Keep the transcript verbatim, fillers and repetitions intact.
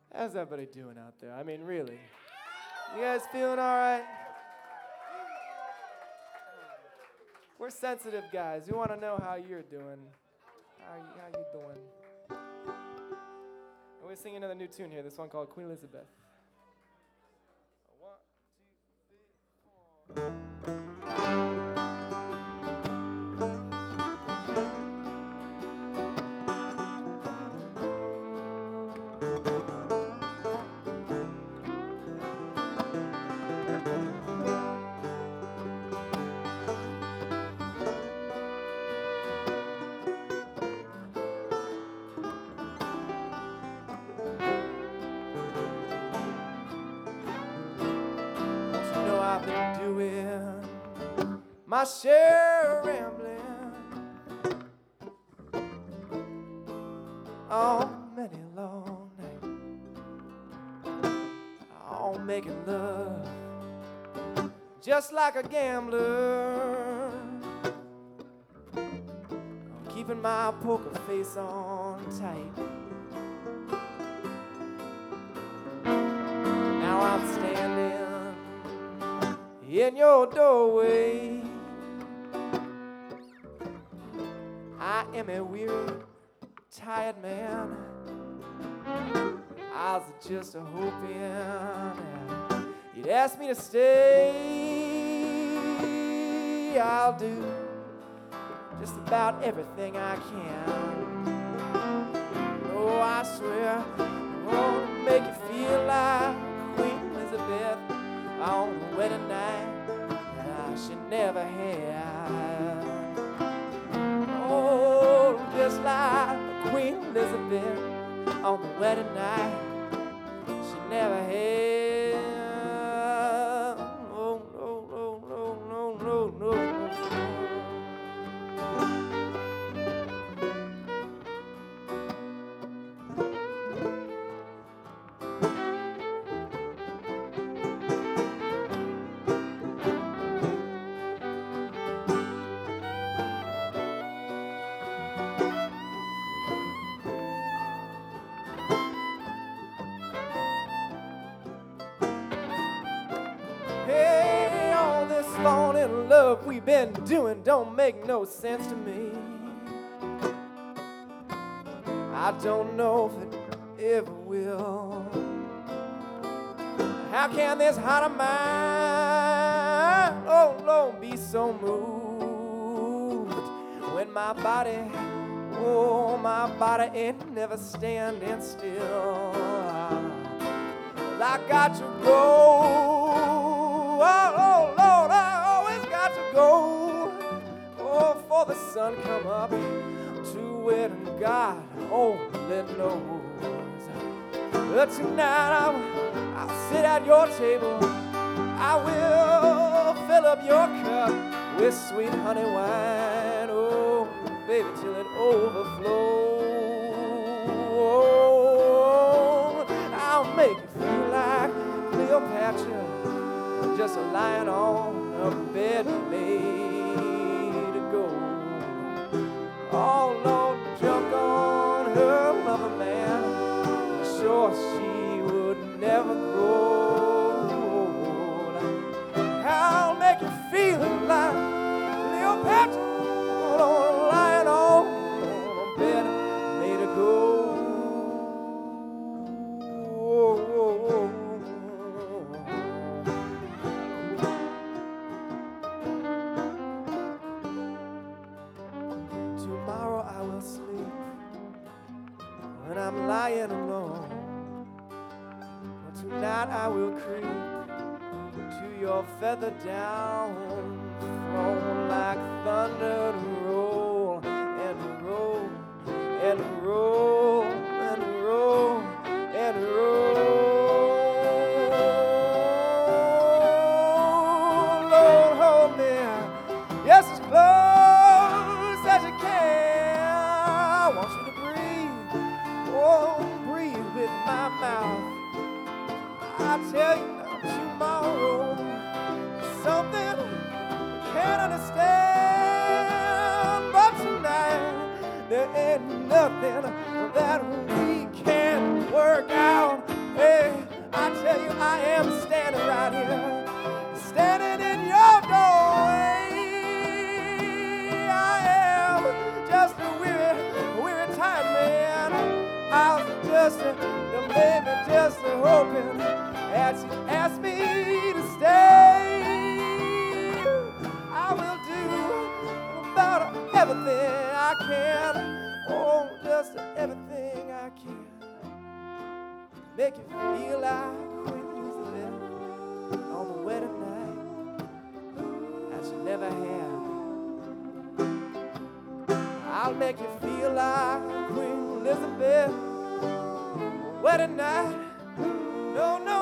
How's everybody doing out there? I mean, really. You guys feeling all right? We're sensitive guys. We want to know how you're doing. How you, how you doing? We're singing another new tune here. This one called Queen Elizabeth. One, two, three, four. I've been doing my share of rambling on many long nights, all making love just like a gambler, I'm keeping my poker face on tight. Now I'm standing in your doorway. I am a weary, tired man. I was just a hoping you'd ask me to stay. I'll do just about everything I can. Oh, I swear I want to make you feel like Queen Elizabeth on the wedding night that she never had. Oh, just like Queen Elizabeth on the wedding night she never had. Oh, no, no, no, no, no, no. Hey, all this falling in love we've been doing don't make no sense to me. I don't know if it ever will. How can this heart of mine, oh Lord, be so moved when my body, oh my body ain't never standing still. I got to go. Oh, oh, Lord, I always got to go. Oh, before the sun come up to where God only knows. But tonight I'll, I'll sit at your table. I will fill up your cup with sweet honey wine. Oh, baby, till it overflows. Oh, I'll make you feel like Cleopatra, just a lying on a bed made of gold. Oh, Lord, jump on her lover, man. Sure she would never grow old. I'll make you feel like Cleopatra, oh, lying on a bed made of gold. Tomorrow I will sleep when I'm lying alone. But tonight I will creep to your feather down throne like thunder to roll and roll and roll and roll and roll. Lord, hold me, yes, it's close as you can. I want you to breathe, oh, breathe with my mouth. I tell you tomorrow, something I can't understand. But tonight, there ain't nothing that we can't work out. right here, standing in your doorway. I am just a weary, weary tired man. I was just a, the baby, just a hoping that she asked me to stay. I will do about everything I can, oh, just everything I can, make you feel like Queen Elizabeth on the wedding night that you never had. I'll make you feel like Queen Elizabeth wedding night. No, no.